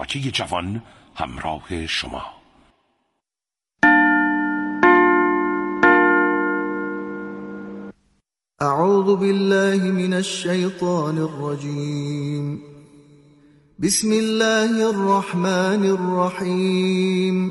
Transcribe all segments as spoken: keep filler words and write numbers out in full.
دریاچه جوان همراه شما. اعوذ بالله من الشیطان الرجیم. بسم الله الرحمن الرحیم.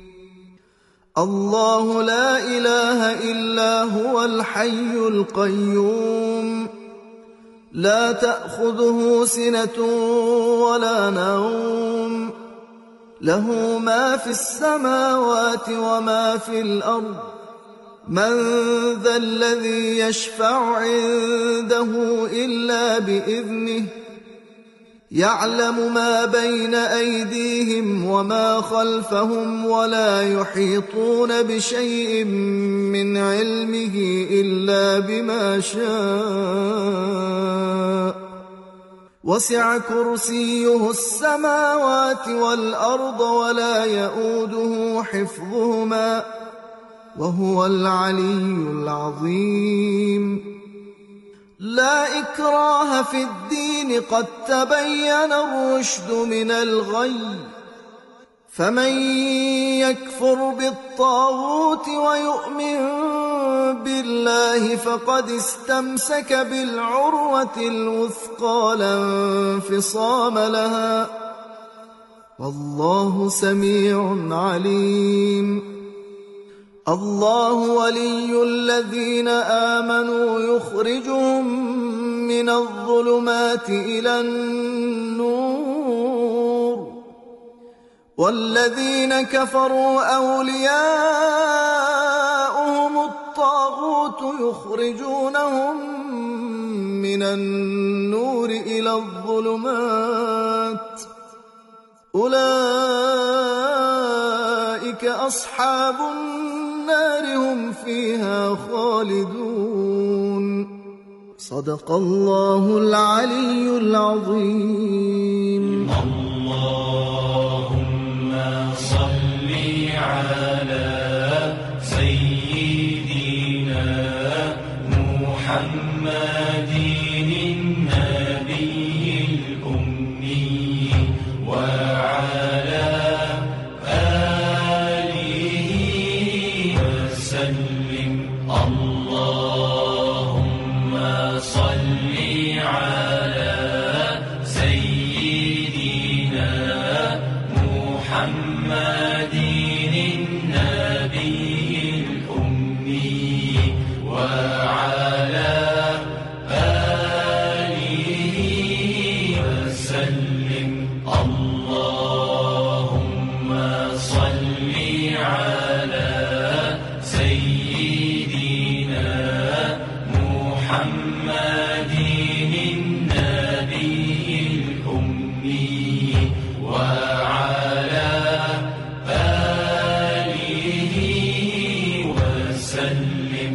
الله لا اله الا هو الحي القيوم لا تأخذه سنة ولا نوم له ما في السماوات وما في الأرض من ذا الذي يشفع عنده إلا بإذنه يعلم ما بين أيديهم وما خلفهم ولا يحيطون بشيء من علمه إلا بما شاء وسع كرسيه السماوات والأرض ولا يؤوده حفظهما وهو العلي العظيم. لا إكراه في الدين قد تبين الرشد من الغي فمن يكفر بالطاغوت ويؤمن بالله فقد استمسك بالعروة الوثقى لا انفصام لها والله سميع عليم. الله ولي الذين آمنوا يخرجهم من الظلمات إلى النور والذين كفروا أولياؤهم الطاغوت يخرجونهم من النور إلى الظلمات أولئك أصحاب النار هم فيها خالدون. صدق الله العلي العظيم. اللهم صل على سيدنا محمد النبي الأمي وعلى اللهم صل على سيدنا محمد النبي الأمي وعلى آله وسلم. اللهم صل على سيدنا محمد النبي الأمي وعلى آله وسلم.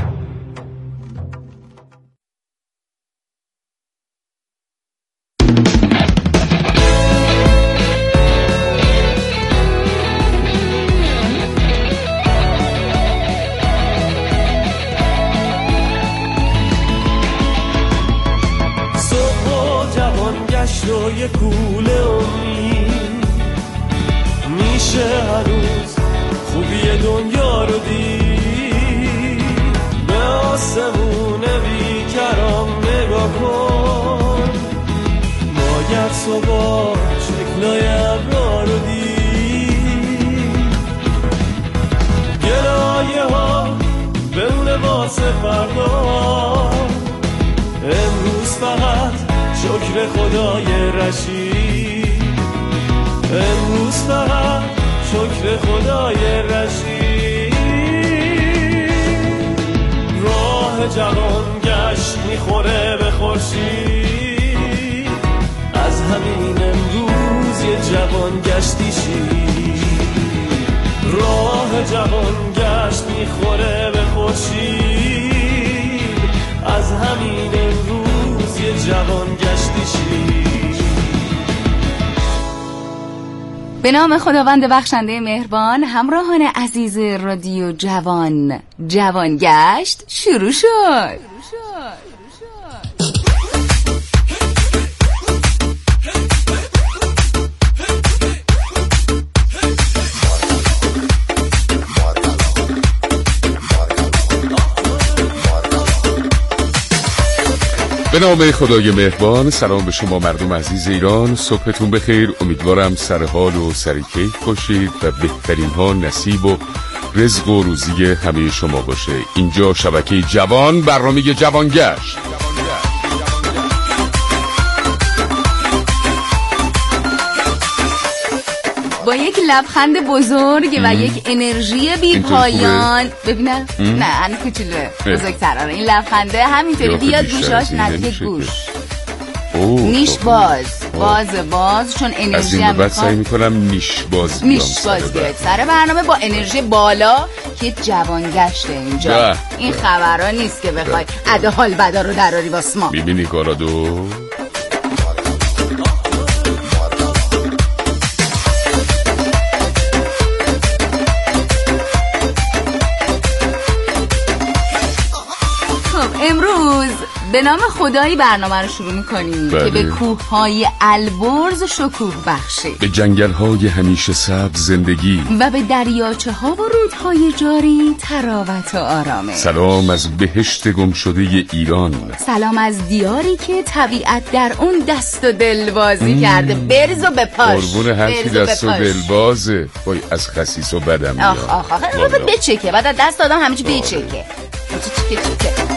جای کوله امید میشه هنوز خوبی دنیا رو دید. به آسمون بیکرام نگاه کن باید صبح شکلای ابرا رو دید. گلایه ها بمونه واسه فردا امروز فقط شکر خدای رشید امروز فقط شکر خدای رشید. راه جوان گشت میخوره به خورشید از همین امروز یه جوان گشتی شید. راه جوان گشت میخوره به خورشید از همین امروز یه جوان گشتی شید. به نام خداوند بخشنده مهربان. همراهان عزیز رادیو جوان، جوان گشت شروع شد. به نام خدای مهربان. سلام به شما مردم عزیز ایران، صبحتون بخیر. امیدوارم سر حال و سر کیف باشید و بهترین ها نصیب و رزق و روزی همه شما باشه. اینجا شبکه جوان، برنامه جوانگشت. با یک لبخند بزرگ و یک انرژی بی پایان. ببینم نه هنو کوچولوه، بزرگتر. آره این لبخنده همینطوری بیاد گوشاش نزدیک گوش. نیش باز باز باز چون انرژی هم میخواد. سعی میکنم نیش باز نیش باز بیاد سر برنامه با انرژی بالا که جوانگشته اینجا. این خبرها نیست که بخوای ادا حال بدا رو دراری واس ما. میبینی کارادو؟ امروز به نام خدایی برنامه رو شروع میکنیم که به کوههای البرز شکوه بخشه، به جنگلهای همیشه سبز زندگی و به دریاچه ها و رودهای جاری تراوت و آرامش. سلام از بهشت گم شده ایران. سلام از دیاری که طبیعت در اون دست و دل بازی کرده. برز و بپاش، قربون هرچی دست و دل بازه. وای از خسیس و بدم میاد. آخ آخ آخ آخ بچکه بعد از دست آدم همه چی بچکه چکه چکه.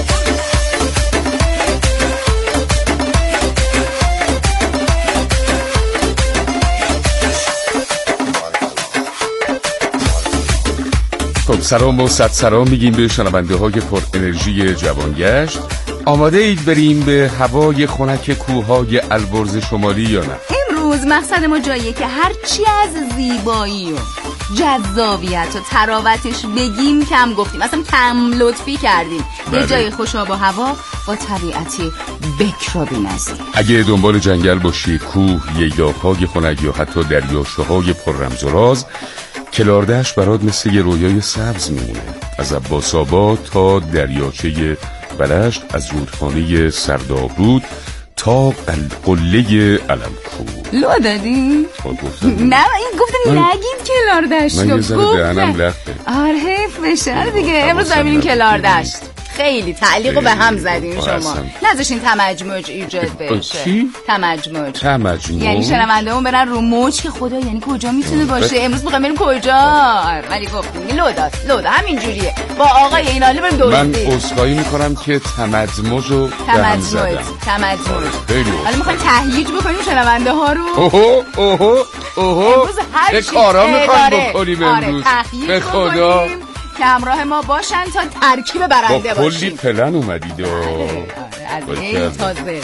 خب سلام و صد سلام میگیم به شنونده های پر انرژی جوانگشت. آماده اید بریم به هوای خنک کوههای البرز شمالی یا نه؟ امروز مقصد ما جاییه که هرچی از زیبایی و جذابیت و تراوتش بگیم کم گفتیم، اصلا کم لطفی کردیم. یه جای خوشاب و هوا با طبیعتی بکر و بی‌نظیر. اگه دنبال جنگل باشی، کوه، ییلاق‌های خنک یا حتی دریاچه‌های پر رمز و راز، کلاردشت برات مثل یه رویای سبز میمونه. از عباس آباد تا دریاچه بلشت، از رودخانه سردابرود تا قله علم‌کوه. لو دادی؟ نه این گفتم نگید کلاردشت. من یه ذره دهنم لخته. آره حیف بشه دیگه. امروز داریم میریم کلاردشت. خیلی تعلیقو به هم زدین شما. نذاشین تمجمج ایجاد بشه. چی؟ تمجمج. تمجمج. یعنی شنونده‌مون برن رو موج که خدا یعنی کجا میتونه باشه. امروز می‌خوایم بریم کجا؟ ولی گفتیم لودات لود همین جوریه. با آقای اینالی بریم دوستی. من عذرخواهی می‌کنم که تمجمجو تمجمج تمجمج. خیلی. حالا می‌خوایم تهییج بکنیم شنونده‌ها رو. اوه اوه اوه. چه کارا می‌خوایم بکنیم امروز؟ به خدا. که همراه ما باشن تا ترکیب برنده با باشیم. کلی پلن اومدید. آره آره از این تازه.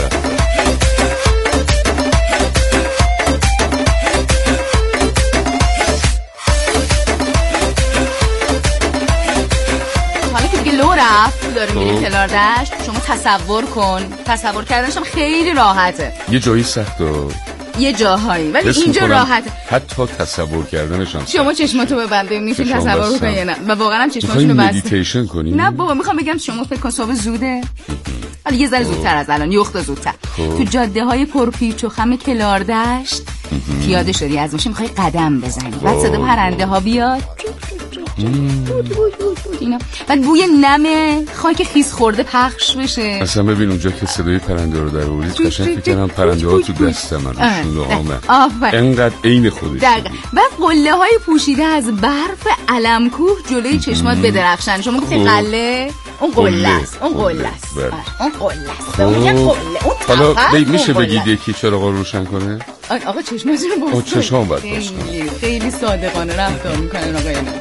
حالا که دیگه لو رفت داره میره کلاردشت، شما تصور کن. تصور کردنش هم خیلی راحته. یه جایی سخته، یه جاهایی، ولی اینجا راحته. حتی تصور کردنش هم. شما چشماتو ببند میتونی تصور کنی یا نه. و واقعا هم چشماتونو ببند. مدیتیشن کنی؟ نه بابا میخوام بگم شما فکر کن صبح زوده. ولی یه ذره زودتر از الان، یخت زودتر. تو جاده های پرپیچ و خم کلاردشت پیاده شدی، از ماشین میخوای قدم بزنی. بعد صدا پرنده ها بیاد. اینا بعد بوی نم خاک خیس خورده پخش بشه. اصلا ببین اونجا که صدای پرنده رو در آورید قشنگ فکر کردم پرنده ها تو دست من شلوغامه. انقدر عین خودش. و قله های پوشیده از برف علم‌کوه جلوی چشمات بدرخشن. شما گفتین قله، اون قله است، اون قله است، اون قله است. اون قله. حالا میشه بگید یکی چراغا روشن کنه؟ آقا چشماتون رو باز کن. چشام باید باز کنه. خیلی صادقانه رفتار میکنن آقا اینا.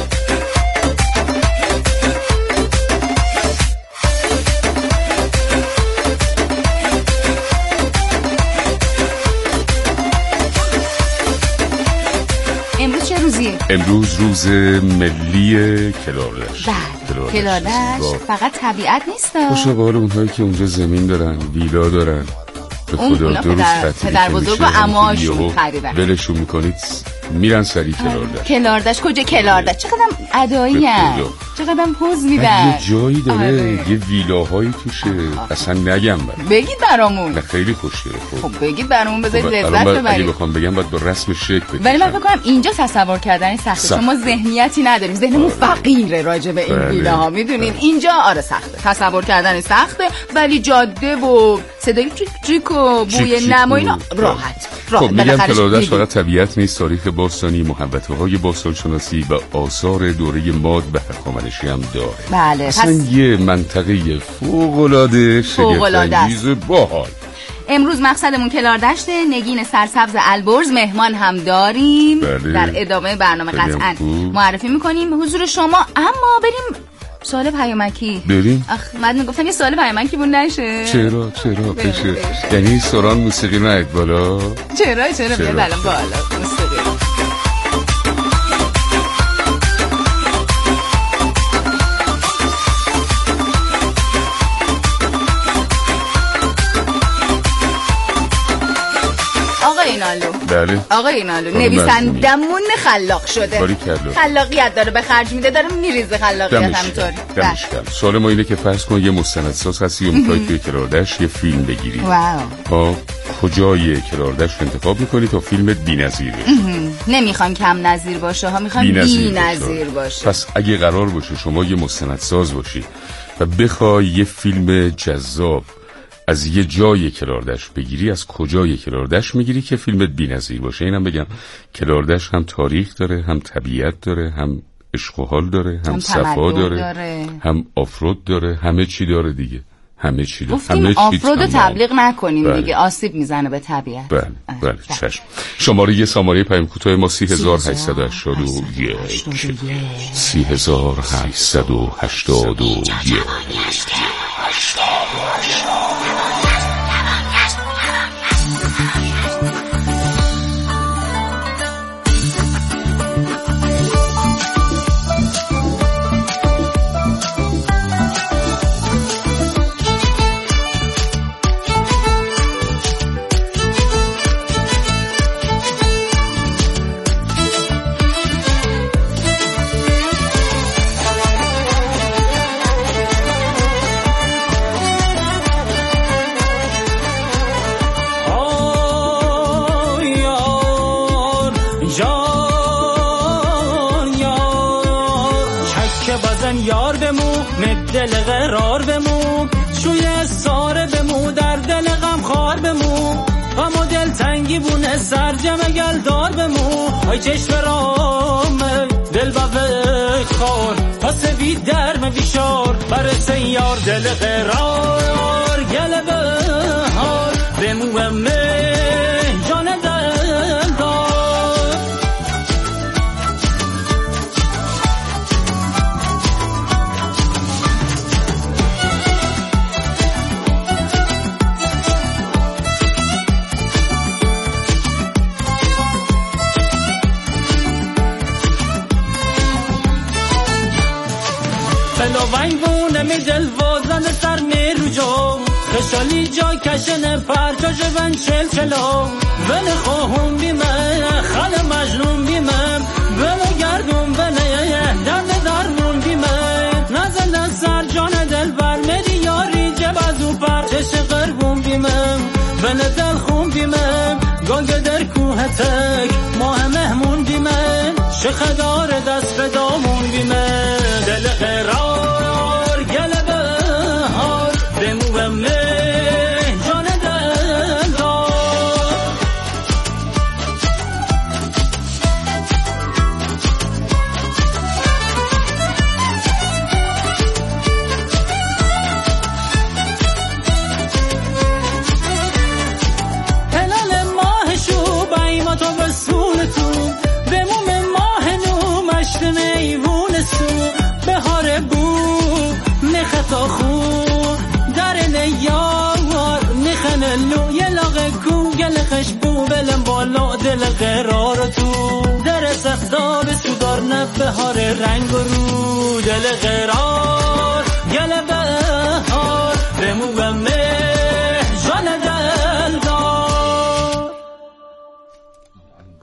امروز چه روزیه؟ امروز روز ملی کلاردشت. بله کلاردشت فقط طبیعت نیست. خوشا به حال اونهایی که اونجا زمین دارن، ویلا دارن، به خدا دو روز تعطیلی پدر بزرگ و عموهاشون خریدن. ولشون میکنید میرن سری کلاردش. کلاردش کجا کلاردش؟ چقدرم ادایی ام، چقدرم پوز میدن. یه جایی داره آره. یه ویلاهایی توشه. اصلا نگم برد. بگید برامون. نه خیلی خوشگله. خب بگید برامون بذارید لذت ببرید. اگه بخوام بگم باید با رسم شکل بکشم. ولی من فکر کنم اینجا تصور کردن سخته. شما ذهنیتی نداریم، ذهنمون فقیره راجع به این ویلاها، میدونین. اینجا آره سخته، تصور کردن سخته، ولی جاده و صدای چیک چیک و بوی نم و اینا راحت. خب میگم کلاردش فقط طبیعت نیست، تاریخ باستانی، محوطه‌های باستانشناسی و آثار دوره ماد و هخامنشی هم داره. بله. اصلا پس... یه منطقه فوق‌العاده شگفت‌انگیز باحال. امروز مقصدمون کلاردشته. نگین سرسبز البرز مهمان هم داریم. بله. در ادامه برنامه قطعا معرفی میکنیم حضور شما. اما بریم سوال پیامکی. بریم. آخ من گفتم یه سوال پیامکی بون نشه. چرا چرا بشه؟ یعنی سوران موسیقی نهید بالا؟ چرا چرا بیاد الان بالا موسیقی. آقای اینالو. بله. آقای اینالو نویسندمون خلاق شده. خلاقیت داره به خرج میده، داره میریزه خلاقیت همینطوری. سوال ما اینه که فرض کن یه مستندساز هستی و میخوای توی کلاردش یه فیلم بگیری. واو. ها کجای کلاردش انتخاب میکنی تا فیلمت بی‌نظیر بشه؟ نمیخوام کم نظیر باشه ها، میخوام بی‌نظیر باشه. پس اگه قرار باشه شما یه مستندساز باشی و بخوای یه فیلم جذاب از یه جای کلاردش بگیری، از کجای کلاردش میگیری که فیلمت بی‌نظیر باشه؟ اینم بگم کلاردش هم تاریخ داره، هم طبیعت داره، هم عشق و حال داره، هم, هم صفا داره. داره، هم آفرود داره، همه چی داره دیگه. همه چی داره. همه چی آفرود رو تبلیغ نکنیم. بله. دیگه آسیب میزنه به طبیعت. بله بله چشم. شماره یه سامانه پیام کوتاه ما سی هزار هشتصد و هشتاد و یک سی هزار هشتصد و هشتاد و یک. یار بمو مدل قرار بمو شوی ساره بمو در دل غم خار بمو غم و دل تنگی بونه سرجم گل دار بمو ای چشم رام دل با خار پس بی درم بیشار برسه یار دل قرار گل بهار بمو امه جان دل دار ونگونه می دل وزن سر می رو جو خشالی جا کشن پرچاش ون چل چلو ون خوهم بیمه خال مجنون بیمه ون گردون ونه درد درمون بیمه نزن سر جان دل بر مری یاری جبازو پرچش قربون بیمه ون دل خون بیمه گنگ در کوه تک ماه مهمون بیمه شخدار دست فدامون بیمه دل قرار بلم بالا دل قرار تو در سختا به سودار نبهار رنگ و رو دل قرار گل بهار بمومه جان دل دار.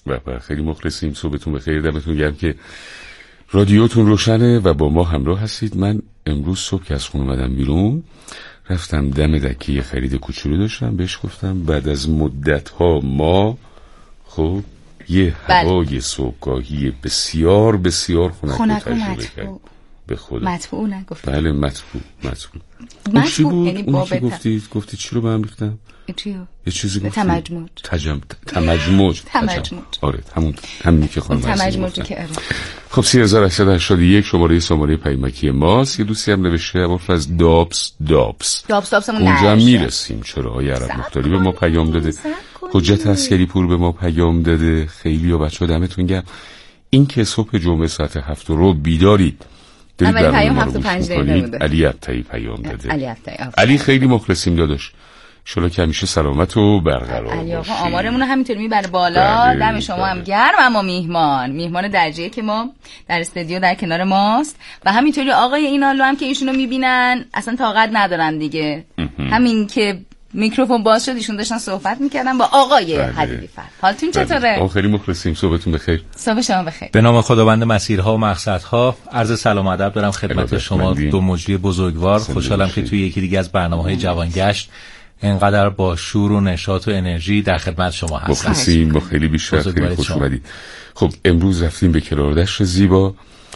و خیلی مخلصیم. صبحتون بخیر، دمتون گرم که رادیوتون روشنه و با ما همراه هستید. من امروز صبح که از خونه اومدم بیرون رفتم دم دکه یه خرید کوچولو داشتم، بهش گفتم بعد از مدت ها ما خب یه هوای صبحگاهی بسیار بسیار خنک رو تجربه کردیم. به خدا مطبوع نگفت. بله مطبوع مطبوع مطبوع یعنی بابت گفتید گفتی چی رو به هم ریختم؟ چیو؟ یه چیزی گفتی تمجموج تجم تمجموج تمجموج آره همون همینی که خانم تمجموجی که آره. خب سه هزار و هشتصد و هشتاد و یک شماره شماره پیامکی ماست. یه دوستی هم نوشته عبارت از دابس دابس دابس دابسمون اونجا هم میرسیم. چرا های عرب مختاری به ما پیام داده، حجت عسکری پور به ما پیام داده. خیلی و بچه ها دمتون گرم. این که صبح جمعه ساعت هفت رو بیدارید اول پیام هفت و پنج دقیقه بوده. علی عطایی پیام داده. علی عطایی علی خیلی مخلصیم داداش، شلو که همیشه سلامت و برقرار علی آقا آمارمون رو همینطوری میبره بالا. دم شما هم گرم. اما میهمان میهمان درجه‌ای که ما در استودیو در کنار ماست و همینطوری آقای اینالو هم که ایشونو میبینن اصلا طاقت ندارن دیگه. همین که میکروفون باز شد ایشون داشتن صحبت میکردن با آقای حدیدی فرد. حالتون چطوره؟ آقا خیلی مخلصیم. صبحتون بخیر. صبح شما بخیر. به نام خداوند مسیرها و مقصدها عرض سلام و ادب دارم خدمت شما دو مجری بزرگوار. خوشحالم که توی یکی دیگه از برنامه‌های جوانگشت اینقدر با شور و نشاط و انرژی در خدمت شما هستم. مخلصیم. با خیلی بیشتر خیلی خوش اومدید. خب امروز رفتیم به کلاردشت زیبا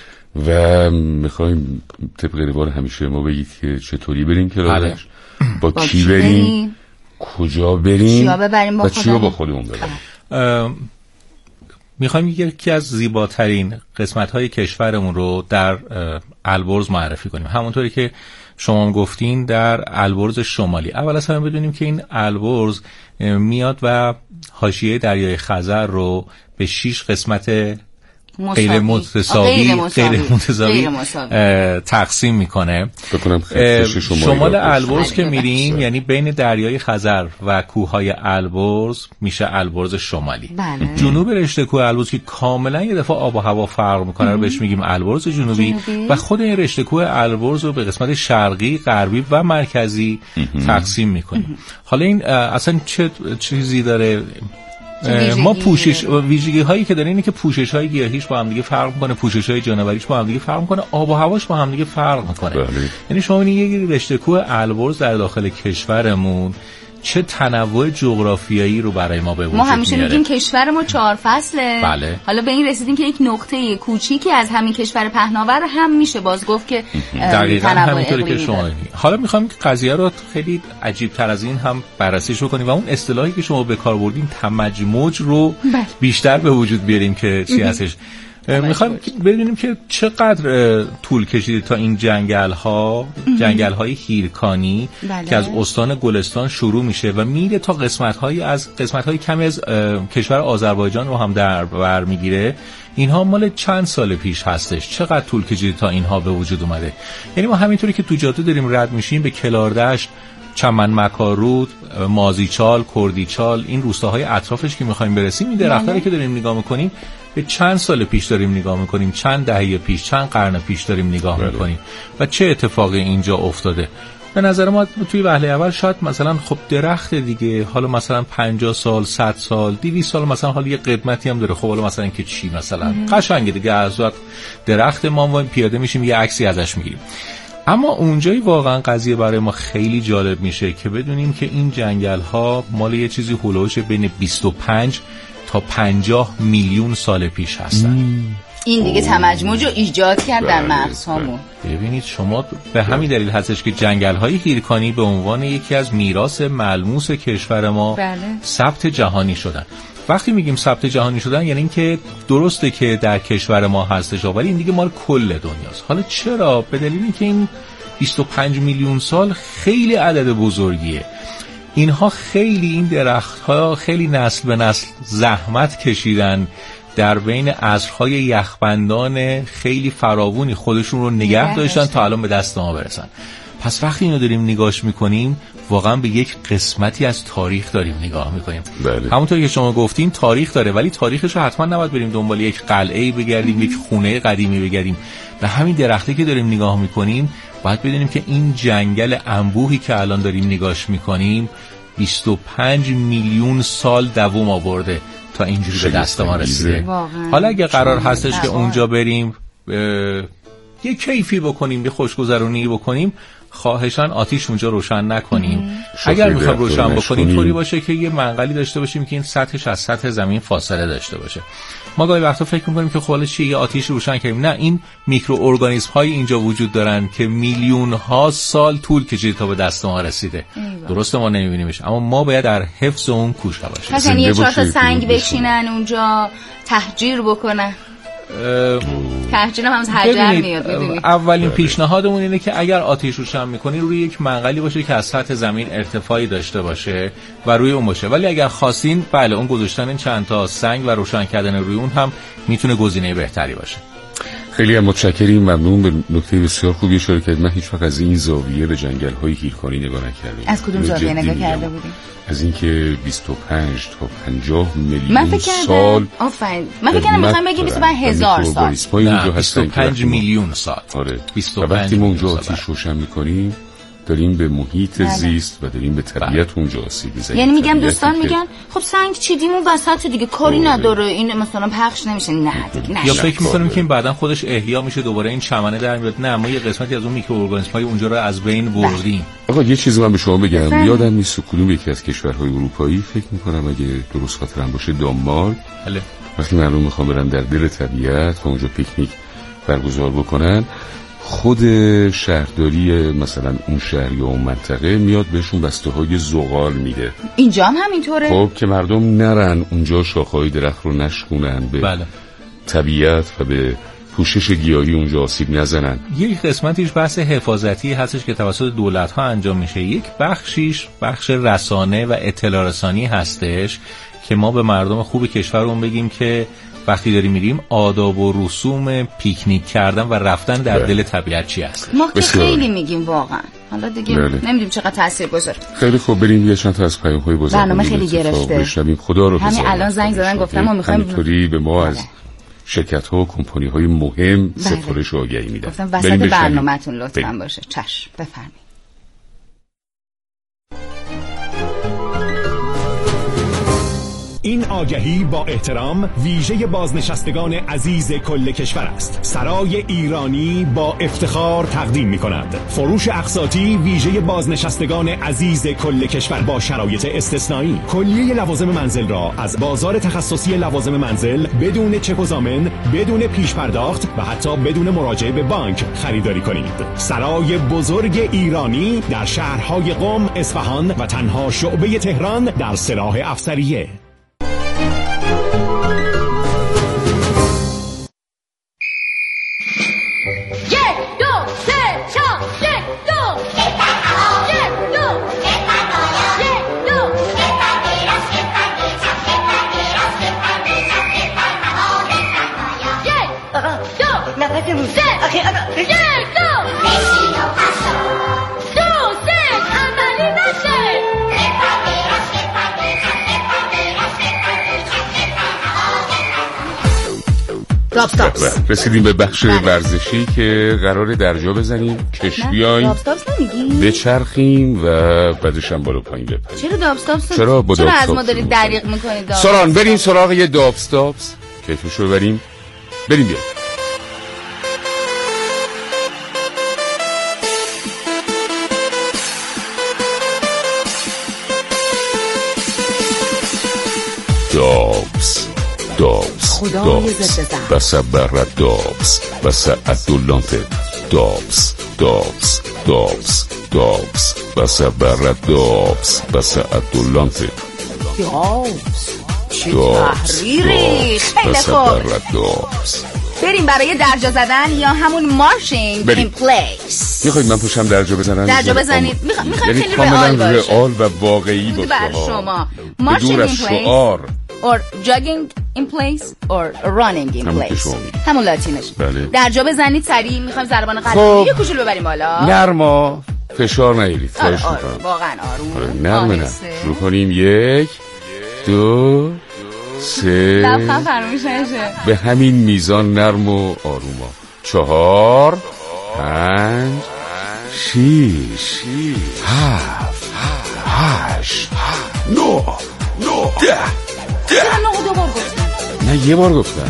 و میخوایم طبق روال همیشه ما بگید که چطوری بریم کلاردشت، با, با کی بریم، کجا بریم و چی رو با خودمون بریم. میخوایم یکی از زیباترین قسمت‌های کشورمون رو در البرز معرفی کنیم. همونطوری که شما هم گفتین در البرز شمالی. اول از همه بدونیم که این البرز میاد و حاشیه دریای خزر رو به شش قسمت غیر متساوی غیر متساوی تقسیم میکنه. شمال البرز که میریم یعنی بین دریای خزر و کوههای البرز میشه البرز شمالی. بله. جنوب رشته کوه البرز که کاملا یه دفعه آب و هوا فرق میکنه رو بهش میگیم البرز جنوبی, جنوبی و خود این رشته کوه البرز رو به قسمت شرقی، غربی و مرکزی تقسیم میکنیم. حالا این اصلا چه چیزی داره؟ ما پوشش ویژگی هایی که داره اینه که پوشش های گیاهیش با هم دیگه فرق میکنه، پوشش های جانوریش با هم دیگه فرق میکنه، آب و هواش با هم دیگه فرق میکنه. یعنی شما ببینید یک رشته کوه البرز در داخل کشورمون چه تنوع جغرافیایی رو برای ما به وجود میاره. ما همیشه میگیم کشور ما چهار فصله. بله. حالا به این رسیدیم که یک نقطه کوچیکی از همین کشور پهناور هم میشه باز گفت که دقیقاً همینطوری که شما میگید. حالا میخوام که قضیه رو خیلی عجیب تر از این هم بررسیش بکنیم و اون اصطلاحی که شما به کار بردین تمجموج رو بیشتر به وجود بیاریم که چی هستش. میخوایم بدونیم که چقدر طول کشیده تا این جنگل ها جنگل های هیرکانی بله. که از استان گلستان شروع میشه و میره تا قسمت های از قسمت های کمی از کشور آذربایجان رو هم در بر میگیره. اینها مال چند سال پیش هستش. چقدر طول کشیده تا اینها به وجود اومده؟ یعنی ما همینطوری که تو جاده داریم رد میشیم به کلاردشت، چمن مکارود، مازیچال، کردیچال، این روستاهای اطرافش که میخوایم برسیم، این درختایی که داریم نگاه میکنیم به چند سال پیش داریم نگاه میکنیم، چند دهه پیش، چند قرن پیش داریم نگاه بله. میکنیم و چه اتفاقی اینجا افتاده. به نظر ما توی وهله اول شاید مثلا خب درخت دیگه، حالا مثلا پنجاه سال، صد سال، دویست سال مثلا حالا یه قدمتی هم داره. خب حالا مثلا که چی مثلا قشنگه دیگه، از وقت درخت ما پیاده میشیم یه عکسی ازش میگیریم. اما اونجایی واقعا قضیه برای ما خیلی جالب میشه که بدونیم که این جنگل ها مال یه چیزی هولوش بین بیست و پنج تا پنجاه میلیون سال پیش هستن. این دیگه تمجموج رو ایجاد کرد در مغزهامون. ببینید شما به همین دلیل هستش که جنگل‌های هیرکانی به عنوان یکی از میراث ملموس کشور ما بله. ثبت جهانی شدن. وقتی میگیم ثبت جهانی شدن یعنی اینکه درسته که در کشور ما هستش ولی این دیگه مال کل دنیاست. حالا چرا؟ به دلیل اینکه این بیست و پنج میلیون سال خیلی عدد بزرگیه. اینها خیلی این درخت‌ها خیلی نسل به نسل زحمت کشیدن، در بین عصرهای یخبندان خیلی فراوونی خودشون رو نگه داشتن تا الان به دست ما برسن. پس وقتی اینو داریم نگاش میکنیم واقعا به یک قسمتی از تاریخ داریم نگاه میکنیم. بله. همونطور که شما گفتین تاریخ داره ولی تاریخش رو حتما نباید بریم دنبال یک قلعه‌ای بگردیم، یک خونه قدیمی بگردیم. به همین درختی که داریم نگاه میکنیم باید بدونیم که این جنگل انبوهی که الان داریم نگاش میکنیم بیست و پنج میلیون سال دوام آورده تا اینجوری به دست ما رسیده. حالا اگه قرار هستش که اونجا بریم یه کیفی بکنیم، یه خوشگذرونی بکنیم، خواهشاً آتیش اونجا روشن نکنیم. اگر میخوایم روشن بکنیم طوری باشه که یه منقلی داشته باشیم که این سطحش از سطح زمین فاصله داشته باشه. ما گاهی وقتا فکر میکنیم که خب چیه یه آتیش روشن کردیم. نه، این میکروارگانیسم های اینجا وجود دارن که میلیون ها سال طول کشیده تا به دست ما رسیده. درسته ما نمیبینیمش، اما ما باید در حفظ اون کوشش باشیم. مثلا یه چهار تا سنگ بشینن اونجا تهجیر بکنن. تهجیر هم از حجر میاد. اولین پیشنهادمون اینه که اگر آتش روشن میکنی روی یک منقلی باشه که از سطح زمین ارتفاعی داشته باشه و روی اون باشه. ولی اگر خواستین بله اون گذاشتن این چند تا سنگ و روشن کردن روی اون هم میتونه گزینه بهتری باشه. خیلی هم متشکریم، ممنون. به نکته بسیار خوبی اشاره کردید. من هیچ وقت از این زاویه به جنگل‌های هیرکانی نگاه نکردم. از کدوم زاویه نگاه کرده بودیم؟ از اینکه بیست و پنج تا پنجاه میلیون سال. آفرین. من فکر کردم می‌خوام بگم بیست و پنج هزار سال. نه، بیست و پنج میلیون سال. آره. بیست و پنج وقتی ما اونجا آتش روشن می‌کنیم داریم به محیط زیست و داریم به طبیعت اونجا آسیب می‌زنیم. یعنی میگم دوستان میگن خب سنگ چیدیم اون وسط دیگه کاری نداره، این مثلا پخش نمیشه. نه دیگه. یا فکر می‌کنیم که این بعداً خودش احیا میشه دوباره این چمنه در میاد. نه، ما یه قسمتی از اون میکروارگانیسم‌های اونجا رو از بین بردیم. آقا یه چیزی من به شما بگم، بفرم. یادم نیست کدوم یکی از کشورهای اروپایی، فکر می‌کنم اگه درست خاطرم باشه دانمارک، بله، وقتی مردم می‌خوان برن در دل طبیعت و اونجا پیکنیک برگزار بکنن، خود شهرداری مثلا اون شهر یا اون منطقه میاد بهشون بسته‌های زغال میده. اینجا هم همینطوره. خب که مردم نرن اونجا شاخه‌های درخت رو نشکونن، به بله. طبیعت و به پوشش گیاهی اونجا آسیب نزنن. یک قسمتیش بحث حفاظتی هستش که توسط دولت‌ها انجام میشه. یک بخشیش بخش رسانه و اطلاع رسانی هستش که ما به مردم خوب کشورمون بگیم که وقتی داریم میریم آداب و رسوم پیکنیک کردن و رفتن در بله. دل طبیعت چی هست. ما که خیلی میگیم واقعا. حالا دیگه بله. نمیدونیم چقدر تاثیر گذاره. خیلی خوب، بریم یه چند تا از پیام‌های بزرگ برنامه خیلی گرفته. بشنویم. خدا رو همین الان زنگ زدن گفتم ما می‌خوایم اینطوری به ما بله. از شرکت‌ها و کمپانی‌های مهم بله. سفارش و آگهی میدن. گفتم وسط برنامه‌تون لطفاً باشه. چشم، بفرمایید. این آگهی با احترام ویژه بازنشستگان عزیز کل کشور است. سرای ایرانی با افتخار تقدیم می کند فروش اقساطی ویژه بازنشستگان عزیز کل کشور با شرایط استثنایی. کلیه لوازم منزل را از بازار تخصصی لوازم منزل بدون چک و ضامن، بدون پیش پرداخت و حتی بدون مراجعه به بانک خریداری کنید. سرای بزرگ ایرانی در شهرهای قم، اصفهان و تنها شعبه تهران در سلاح افسریه. رسیدیم به بخش ورزشی که قراره درجا بزنیم، کشبیایم، دابستاپس نمیگی؟ بچرخیم و بعدش هم بالا پایین بپریم. چرا دابستاپس؟ چرا با چرا از ما دارید دریغ میکنید؟ ساران بریم سراغ یه دابستاپس، کیفشو ببریم، بریم بیایم. دابس دابس دابس بس برد دابس بس ادولانته دابس دابس دابس دابس بس برد دابس بس ادولانته دابس چه تحریری. خیلی خوب، بریم برای درجا زدن یا همون مارشینگ این پلیس. میخواید من پوشم درجا بزنم؟ درجا بزنید. میخوایم خیلی رئال باشه، رئال و واقعی باشه. بر شما مارشینگ این پلیس or jogging in place or running in place، همون لاتینش. بله. درجا بزنید سریع. میخوایم ضربان قلبی یه کوچولو ببریم بالا. نرما، فشار نیارید. خواهش آره می‌کنم. واقعا آروم. آره نرمه نه. شروع کنیم. یک دو سه. لبخند فراموش نشه. به همین میزان نرم و آروما. چهار پنج شیش هفت هشت نو نو ده ده نه دو بار گفتم. نه یه بار گفتم.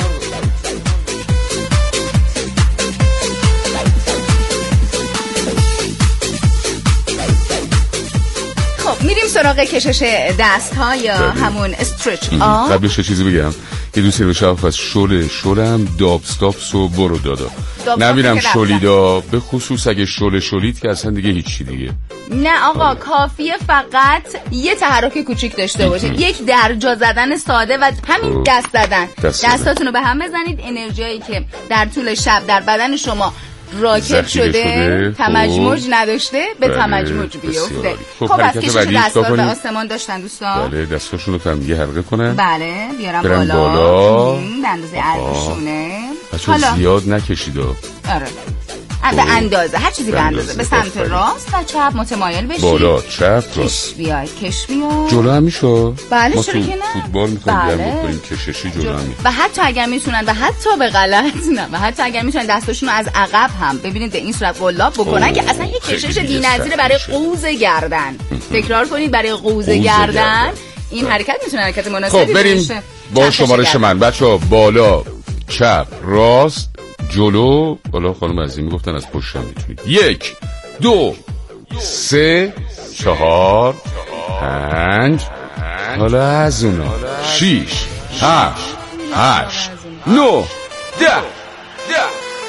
میریم سراغ کشش دست ها یا داری. همون استرچ آف. قبلش چیزی بگم، یه دوستی رو شاف از شل شلم دابستاپس و برو دادا نمیرم شلیدا، به خصوص اگه شل شلید که اصلا دیگه هیچی دیگه. نه آقا آره. کافیه فقط یه تحرک کوچیک داشته باشید، یک درجا زدن ساده و همین دست زدن، دست دستاتون رو به هم بزنید. انرژیایی که در طول شب در بدن شما راکت شده تمجموج نداشته به بله تمجموج بیفته. خب, خب از کشش دست‌ها به آسمان داشتن دوستان. بله دستاشونو تا هم یه حلقه کنن. بله بیارم بالا, بالا. به اندازه عرقشونه. حالا زیاد نکشید. آره به اندازه هر چیزی به اندازه. به سمت راست و چپ متمایل بشید. بالا چپ راست. کش بیاید کش بیاید. جلو هم میشه. بله ما چرا که نه. فوتبال می‌کنیم بله. بکنیم کششی جلو هم میشه. و حتی اگر میتونن و حتی به غلط نه و حتی اگر میتونن دستاشون رو از عقب هم ببینید به این صورت قلاب بکنن که اصلا یک کشش بی‌نظیره برای قوز گردن. تکرار کنید برای قوز گردن. این حرکت میتونه حرکت مناسبی باشه. خب بریم با شمارش من بچه‌ها. بالا چپ راست جلو. بالا خانم عزیزی میگفتن از پشت هم میتونید. یک دو سه چهار پنج حالا از اونا شیش هشت هشت نو ده ده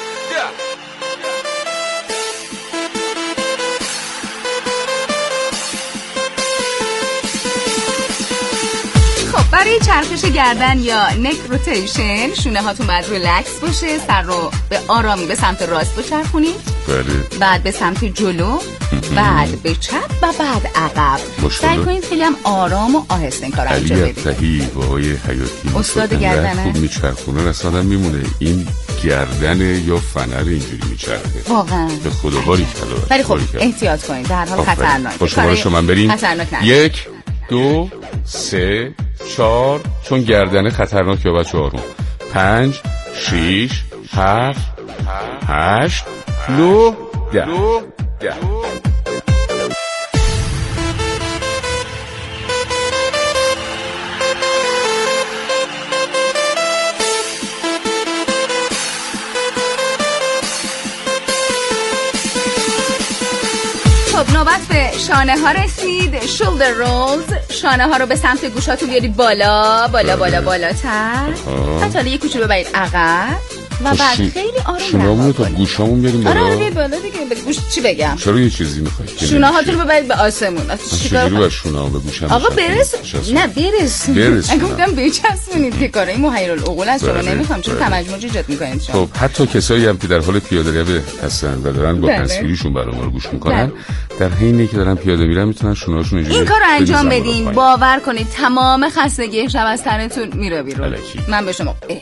برای چرخش گردن یا نک روتیشن شونه هاتون باید ریلکس باشه. سر رو به آرامی به سمت راست بچرخونید. بله. بعد به سمت جلو، بعد به چپ و بعد عقب. سعی کنید خیلی هم آرام و آهسته این کار انجام بدید. علی عبدی و آقای حیاتی استاد گردنه خوب میچرخونن، اصلا میمونه این گردن یا فنر اینجوری میچرخه. واقعا به خدا باری کلا. ولی خب احتیاط کنید، در حال خطرناکه. با شما شما بریم. یک دو سه چهار چون گردنه خطرناکه بچه آروم. پنج شیش هفت هشت نو ده ده خب نوبت به شانه ها رسید. شولدر رولز. شانه ها رو به سمت گوشاتون بیارید بالا بالا بالا بالاتر. حتی یه کوچولو ببرید عقب و بعد خیلی آروم شونه‌مون رو تا گوشامون بیاریم بالا. آره آره بالا دیگه. به گوش چی بگم؟ چرا یه چیزی می‌خواید؟ شونه هاتون رو ببرید به آسمون. چجوری با شونه‌ها به گوشم؟ آقا برس. نه برس. برس. گفتم بچسبونید که کارای محیرالعقول از شما نمی‌خوام. چون تمجموج ایجاد می‌کنید شما. خب حتی کسایی هم که در حال پیاده‌روی هستن و دارن با تصویریشون برای ما رو گوش می‌کنن، در حینی که دارن پیاده میرن میتونن شونه‌هاشون اینجوری این کارو انجام بدین. باور کنید تمام خستگی شب از تنتون میره بیرون. من به شما اه.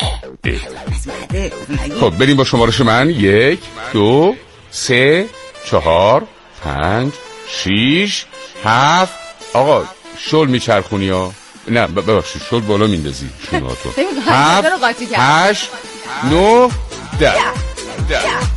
اه. خب بریم با شمارش من. یک دو سه چهار پنج شیش هفت. آقا شل میچرخونی ها. نه ببخشید شل بالا میندازی شونه ها تو. هفت هشت نو ده ده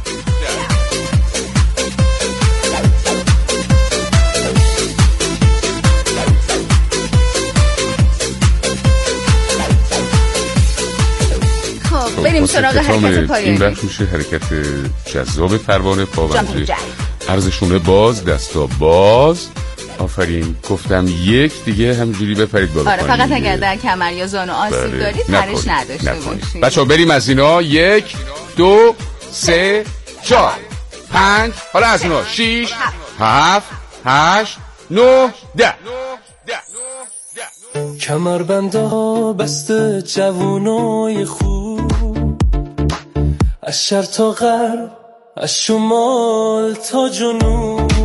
بریم سراغ حرکت پایانی. این بخش میشه حرکت جذاب پروانه. پاونده عرضشونه باز، دستا باز. آفرین. گفتم یک دیگه همجوری بپرید بالا. آره فقط اگر در کمر یا زانو آسیب دارید پرش نداشته باشید. بچه‌ها بریم از اینا. یک دو سه چهار پنج حالا از اینا شیش هفت هشت نو ده. کمربندا بسته جوونای خوب، از شرق تا غرب، از شمال تا جنوب،